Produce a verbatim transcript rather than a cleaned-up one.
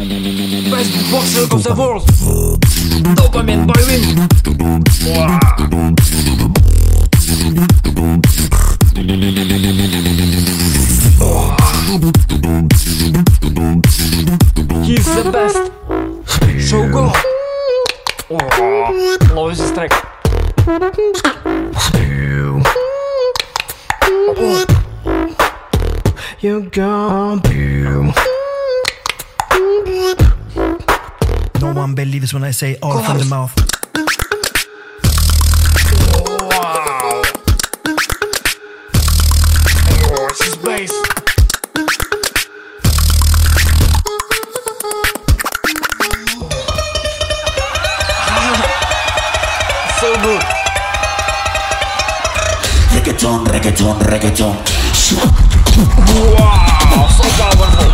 Best beatboxer of the world. Dopamine by Win. Wow. Oh. He's the best. So go. Oh. Love this track. Oh. You gone. No one believes when I say all from the mouth. Wow. Oh, this is bass. So good. Reggaeton, reggaeton, reggaeton. Wow, so powerful.